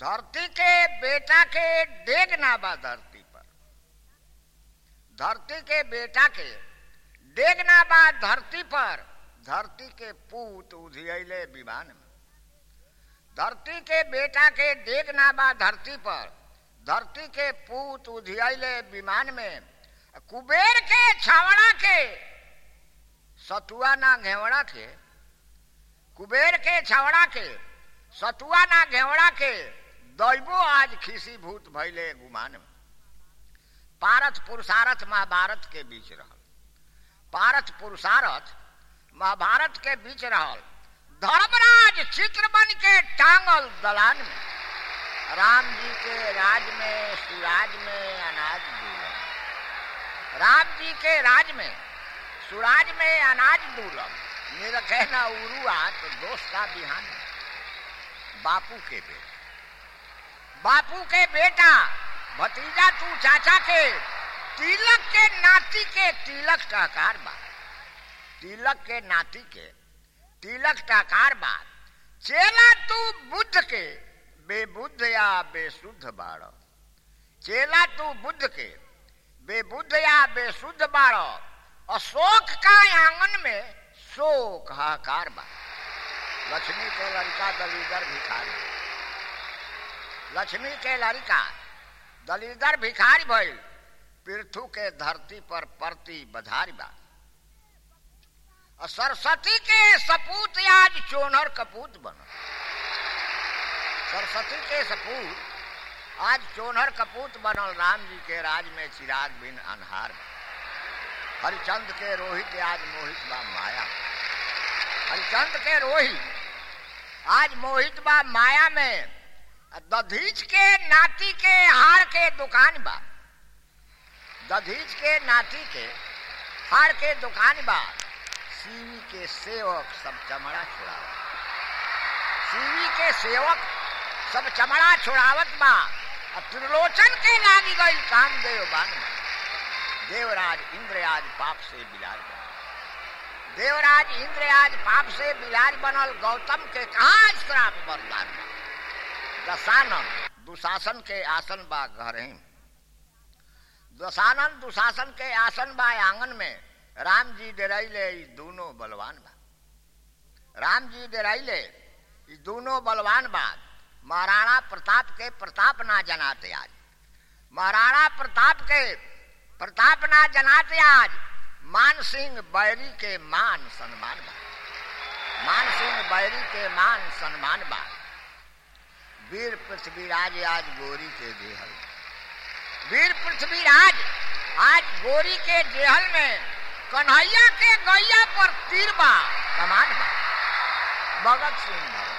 धरती के बेटा के डेग ना बा धरती पर, धरती के बेटा के डेग ना बा धरती पर, धरती के पूत उधियले विमान में। धरती के बेटा के डेग ना बा धरती पर, धरती के पूत उधियले विमान में। कुबेर के छावड़ा के सतुआ ना घेवड़ा के, कुबेर के छावड़ा के सतुआ ना घेवड़ा के, दैवो आज खिसी भूत भैले गुमान में। पारथ पुरुषारथ महाभारत के बीच रहल, पारथ पुरुषारथ महाभारत के बीच रहल। धर्मराज चित्र बन के टांगल दलान में, राम जी के राज में सुराज में अनाज दूलम, राम जी के राज में सुराज में अनाज दूलम। निरखे न उरुआ तो दोस्त का बिहान। बापू के बेटा, बापू के बेटा भतीजा तू चाचा के, तिलक के नाती के तिलक टकार बा, तिलक के नाती के तिलक टकार बा। चेला तू बुद्ध के बेबुद्ध या बेशुद्ध बाड़, चेला तू बुद्ध के बेबुद्ध या बेशुद्ध बाड़। अशोक का आंगन में शोक हाहाकार बा। लक्ष्मी के लड़का दलीदर भिखारी, लक्ष्मी के लड़का दलीदर भिखारी भइल। पृथु के धरती पर परती बधारी बा। सरस्वती के सपूत आज चोनर कपूत बनल, सरस्वती के सपूत आज चोनर कपूत बनल। राम जी के राज में चिराग बिन अन्हार बा। हरिचंद के रोहित आज मोहित बा माया, हरिचंद के रोहित आज मोहित बा माया में। दधीच के नाती के हार के दुकान बा, दधीच के नाती के हार के दुकान बा। सीवी के सेवक सब चमड़ा छुड़ावत, सीवी के सेवक सब चमड़ा छुड़ावत बा। त्रिलोचन के लागी गई कामदेव बान। देवराज इंद्र आज पाप से बिलाज बनल, देवराज इंद्र आज पाप से बिलाज बनल। गौतम के कहाँ श्राप बरदान बा। दशानन दुशासन के आसन बा घरे, दशानन दुशासन के आसन बा आंगन में। राम जी डेराइले दोनों बलवान बा, राम जी डेराइले दोनों बलवान बा। महाराणा प्रताप के प्रताप ना जनाते आज, महाराणा प्रताप के प्रताप ना जनाते आज। मान सिंह बैरी के मान सम्मान बा, मान सिंह बैरी के मान सम्मान बा। वीर पृथ्वीराज आज गोरी के जेहल, वीर पृथ्वीराज आज गोरी के जेहल में। कन्हैया के गैया पर तीर बा कमान बा। भगत सिंह भगत,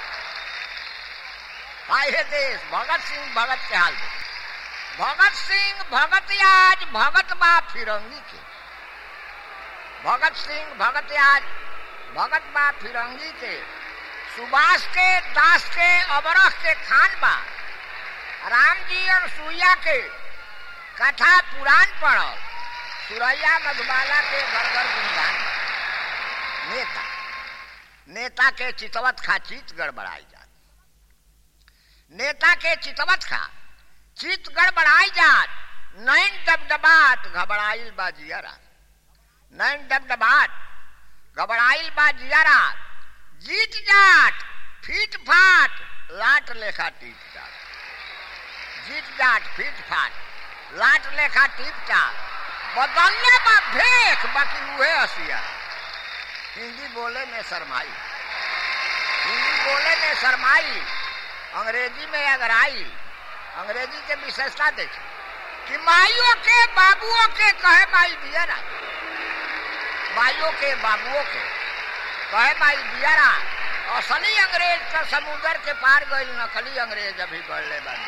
हाय देश भगत सिंह भगत के हाल दे। भगत सिंह भगत आज भगत बा फिरंगी के, भगत सिंह भगत आज भगत बा फिरंगी के। सुभाष के दास के अबरख के खान बा। राम जी और सुइया के कथा पुराण पढ़ल। सुरैया मधुबाला के गरगर गुणगान। नेता नेता के चितवत खा चित गड़बड़ाई जात, नेता के चितवत खा चित गड़बड़ाई जात। नैन डबडबात घबराइल बा जियारा, नैन डबडबात घबराइल बा जियारा। जीत जाट फीट फाट लाट लेखा टीप टाप, जीत जाट फीट फाट लाट लेखा टीप टाप। बदलने बा भेख बाकी उहे हसिया। हिंदी बोले में शर्माई, हिंदी बोले में शर्माई, अंग्रेजी में अगराई। अंग्रेजी के विशेषता देखिए कि माइयों के बाबुओं के कहे माई दियारा, माइयों के बाबुओं के कहे माई दियारा। असली अंग्रेज तो समुद्र के पार गई, नकली अंग्रेज अभी बढ़ले बनी।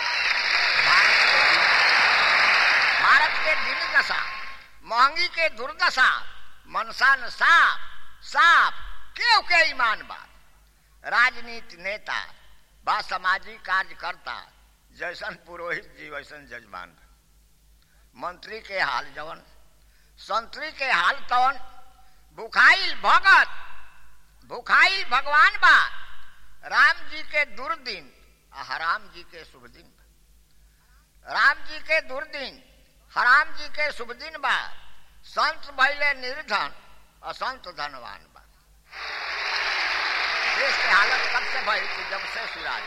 भारत के दिन दशा, महंगी के दुर्दशा, मनसान साफ साफ क्यों के ईमान बात। राजनीति नेता बा सामाजिक कार्यकर्ता, जैसन पुरोहित जी वैसन जजमान। मंत्री के हाल जवन, संतरी के हाल तवन। भुखाइल भगत भुखाइल भगवान बा। राम जी के दुर्दिन हराम जी के शुभ दिन बा। राम जी के दुर्दिन, हराम जी के शुभ दिन बा। संत भइले निर्धन, असंत धनवान बा। देश के हालत कब से भई कि जब से सुराज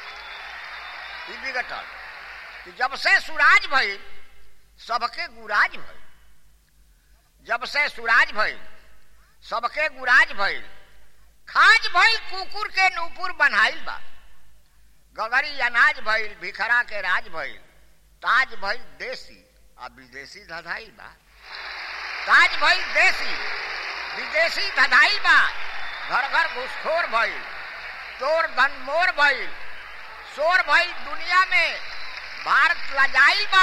बिगटल, कि जब से सुराज भई सबके गुराज भई। जब से सुराज भई सबके गुराज भइल। खाज भइल कुकुर के नूपुर बनाइल बा। गगरी अनाज भइल भिखरा के राज भइल। ताज भइल देसी आ विदेशी धधाइल बा। ताज भइल देसी विदेशी धधाइल बा। घर घर घुसखोर भइल, चोर धन मोर भइल। शोर भइल दुनिया में भारत लजाइल बा।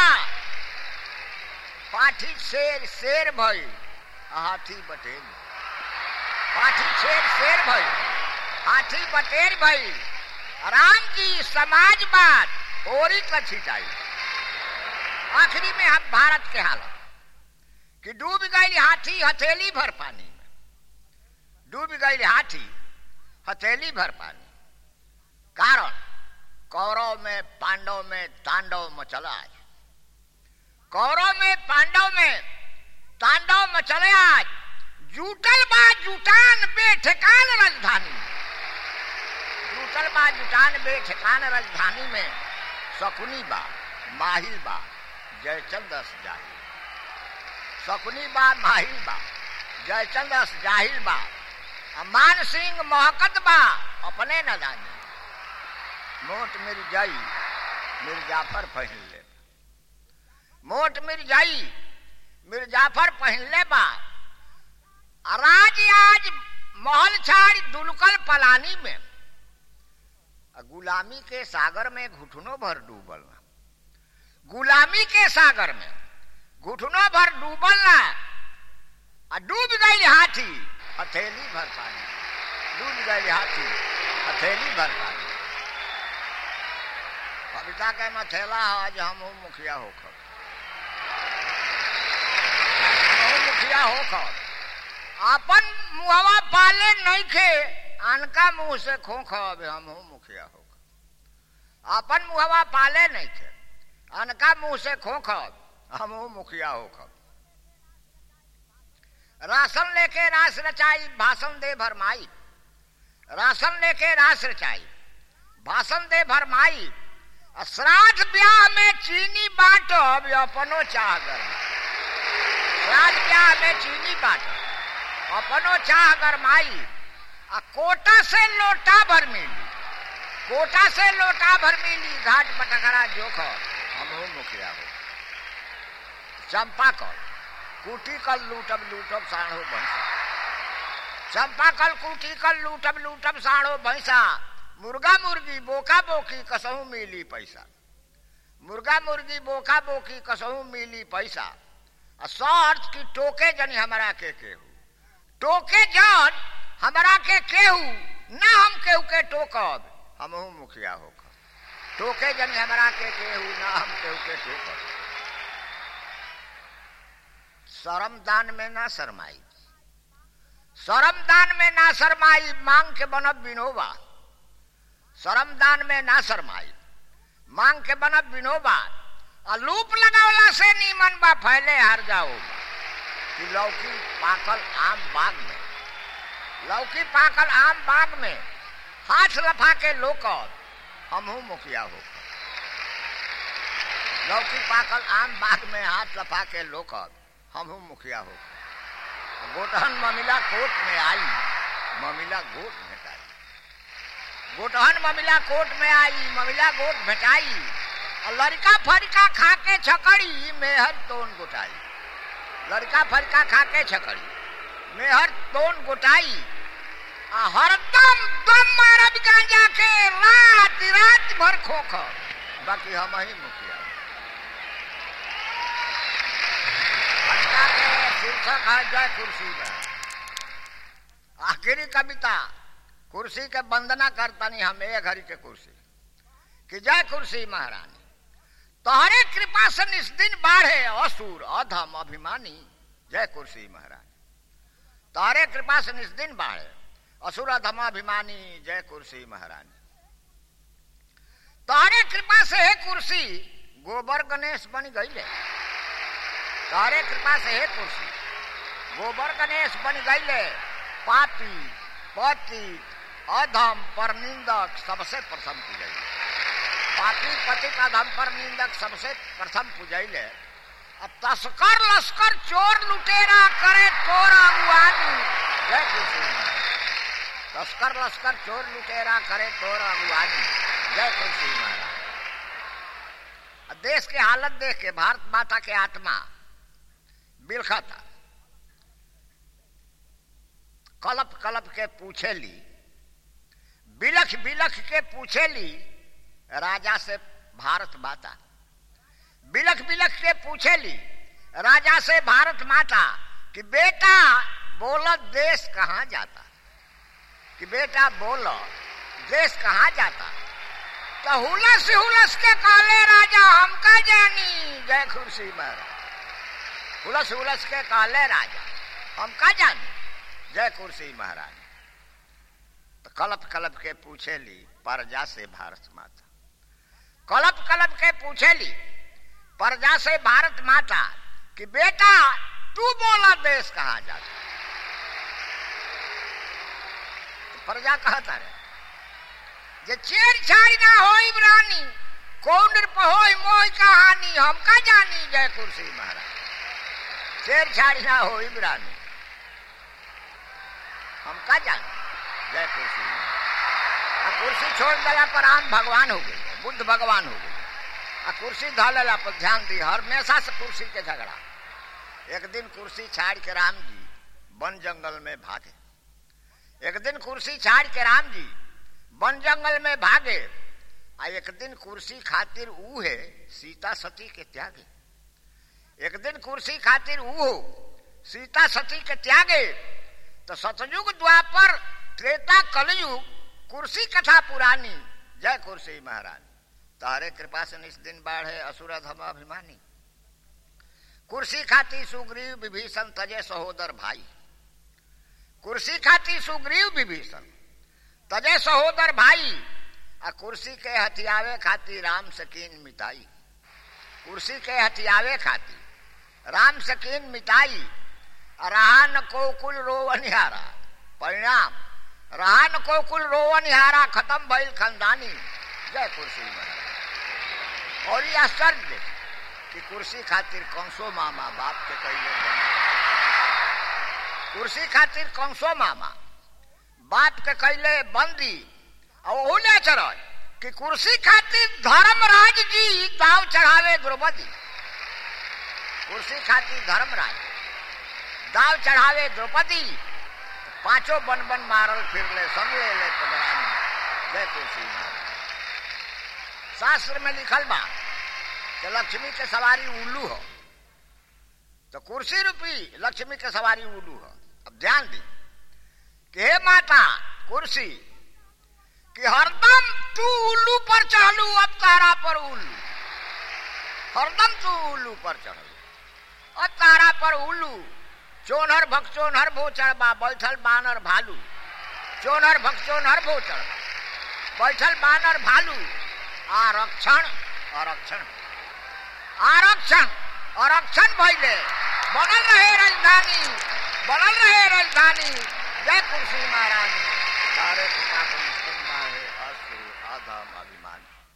पाठी शेर शेर भइल, हाथी बटेर। पाठी शेर शेर भइल, हाथी बटेर भइल। राम जी समाजवाद ओरी का छिटाई। आखिरी में हम भारत के हालत कि डूब गई हाथी हथेली भर पानी में। डूब गई हाथी हथेली भर पानी। कारण कौरव में पांडव में तांडव मचला। आज कौरव में पांडव में तांडव मचले। आज जूटल बा जुटान बेठिकान राजधानी। जूटल बा जुटान बेठिकान राजधानी में। शकुनी बा माहिल बा जयचंद अस जाहिल। शकुनी बा माहिल बा जयचंद अस जाहिल बा। मान सिंह महकत बा अपने न जानी। मोट मिर्जाई मिर्जाफर पहन ले। मोट मिर्जाई मिर्जाफर पहन ले बा। राज आज महल छाड़ दुलकल पलानी में। गुलामी के सागर में घुटनों भर डूबल ना। गुलामी के सागर में घुटनों भर डूबल ना। डूब गई हाथी हथेली भर पानी। डूब गई हाथी हथेली भर पानी। कविता के मथेला आज हम मुखिया होकर। मुखिया होकर अपन मुहवा पाले नहीं खे। अनका मुंह से खोख हम मुखिया होकर। अपन मुहवा पाले नहीं खे। अनका मुंह से खोख हम मुखिया होकर। राशन लेके रास रचाई भाषण दे भरमाई। राशन लेके रास रचाई भाषण दे भरमाई। श्राद्ध ब्याह में चीनी बांटो अब अपनो चाह गरमाई। श्राद्ध ब्याह में चीनी बांटो अपनो चाह गरमाई। कोटा से लोटा भर मिली। कोटा से लोटा भर मिली। घाट पटखरा जोख हम मुखिया हो। चंपा कल कूटी कल लूटब लूटब साढ़ो भैंसा। चंपा कल कूटी कल लूटब लूटब साढ़ो भैंसा। मुर्गा मुर्गी बोका बोकी कसहू मिली पैसा। मुर्गा मुर्गी बोका बोकी कसहू मिली पैसा। सर्च की टोके जनी हमरा के केहू। टोके जन हमरा के केहू ना हम केहू के टोकब हमहू मुखिया होकर। टोके जनी हमरा के केहू ना हम केहू के टोकब। शरम दान में ना शरमाई। शरम दान में ना शरमाई मांग के बनब विनोबा। शरम दान में ना शरमाई मांग के बनब विनोबा। लूप लगावला से नीमन बा फैले हार जाओ। कि लौकी पाकल आम बाग में। लौकी पाकल आम बाग में हाथ लफा के लोकब हमहू मुखिया होकर। लौकी पाकल आम बाग में हाथ लफा के लोकब हमहू मुखिया होकर। गोटहन ममिला कोट में आई ममिला गोट भेटाई। गोटहन ममिला कोट में आई ममिला गोट भेटाई। लड़का फड़का खा के छकड़ी मेहर तोन गोटाई। लड़का फड़का खा के छकड़ी मेहर तोन गोटाई। हरदम दम मारब गांजा के रात रात भर खोख बाकी हम ही मुखिया। शीर्षक है जय कुर्सी में। आखिरी कविता कुर्सी के वंदना करतनी हम एक घड़ी के कुर्सी कि जय कुर्सी महारानी। तोहरे कृपा से निस दिन बाढ़े असुर अधम अभिमानी। जय कुर्सी महारानी। तोहरे कृपा से निस दिन बाढ़े असुर अधम अभिमानी। जय कुर्सी महारानी। से है कुर्सी गोबर गणेश बन गईले, तारे कृपा से है कुर्सी गोबर गणेश बन गईले। पापी पति अधम पर निंदक सबसे प्रथम पूजैले, पापी पति अधम पर निंदक सबसे प्रथम पूजैले। अब तस्कर लश्कर चोर लुटेरा करे तोरा अगुवानी, जय कुर्सी महाराज। तस्कर लश्कर चोर लुटेरा करे तोरा अगुवानी, जय कुर्सी महाराज। देश के हालत देख के भारत माता के आत्मा बिलखा था। कलप कलप के पूछेली, बिलख बिलख के पूछेली राजा से भारत माता, बिलख बिलख के पूछेली राजा से भारत माता कि बेटा बोलो देश कहाँ जाता, कि बेटा बोलो देश कहाँ जाता। तो हुलस हुलस के काले राजा हमका जानी, जय कुर्सी महाराज। हुलस हुलस के काले राजा हमका जानी, जय कुर्सी महाराज। तो कलप कलप के पूछेली प्रजा से भारत माता, कलप कलप के पूछेली प्रजा से भारत माता कि बेटा तू बोला देश कहाँ जाता। तो प्रजा कहता रहे जे छेड़छाड़ ना होई रानी, कौन होई मोह कहानी हमका जानी, जय कुर्सी महाराज। छेड़छाड़ ना होई रानी हमका जानी, जय कुर्सी महाराज। कुर्सी छोड़ दिला पर राम भगवान हो गए, बुद्ध भगवान हो गए। कुर्सी धलेला पर ध्यान दी, हमेशा से कुर्सी के झगड़ा। एक दिन कुर्सी छाड़ के राम जी वन जंगल में भागे, एक दिन कुर्सी छाड़ के राम जी वन जंगल में भागे। एक दिन कुर्सी खातिर ऊ है सीता सती के त्यागे, एक दिन कुर्सी खातिर ऊ हो सीता सती के त्यागे। तो सतयुग द्वापर त्रेता कलयुग कुर्सी कथा पुरानी, जय कुर्सी महाराज। तारे कृपा से निस दिन बाढ़े असुर अधम अभिमानी। कुर्सी खाती सुग्रीव विभीषण तजे सहोदर भाई, कुर्सी खाती सुग्रीव विभीषण तजे सहोदर भाई। आ कुर्सी के हथियावे खाती राम सकीन मिताई, कुर्सी के हथियावे खाती राम सकीन मिताई। रहा न को कुल रोवनिहारा, परिणाम रहा न को कुल रोवनिहारा, खत्म भइल खानदानी, जय कुर्सी महाराज। और ये आश्चर्य कि कुर्सी खातिर कंसो मामा बाप के कैले, कुर्सी खातिर कंसो मामा बाप के कैले बंदी। और चर कि कुर्सी खातिर धर्मराज जी दाव चढ़ावे द्रौपदी, कुर्सी खातिर धर्मराज दाव चढ़ावे द्रौपदी। पांचों बन बन मारल फिरले संग ले ले पगड़ानी, जय कुर्सी महाराज। शास्त्र में लिखल बा कि लक्ष्मी के सवारी उल्लू हो, तो कुर्सी रूपी लक्ष्मी के सवारी उल्लू हो। अब ध्यान दी कि हे माता कुर्सी कि हरदम तू उल्लू पर चढ़लू, अब तारा पर उल्लू, हरदम तू उल्लू पर चढ़लू अब तारा पर उल्लू। चोनहर भक्चोनहर भो चढ़बा बैठल बानर भालू, चोनहर भक्चोनहर भो चढ़बा बैठल बानर भालू। आरक्षण आरक्षण आरक्षण आरक्षण भइले बनल रहे राजधानी, बनल रहे राजधानी, जय कुर्सी महाराज। सारे पिता को मुस्लिम है असुर आधम अभिमानी।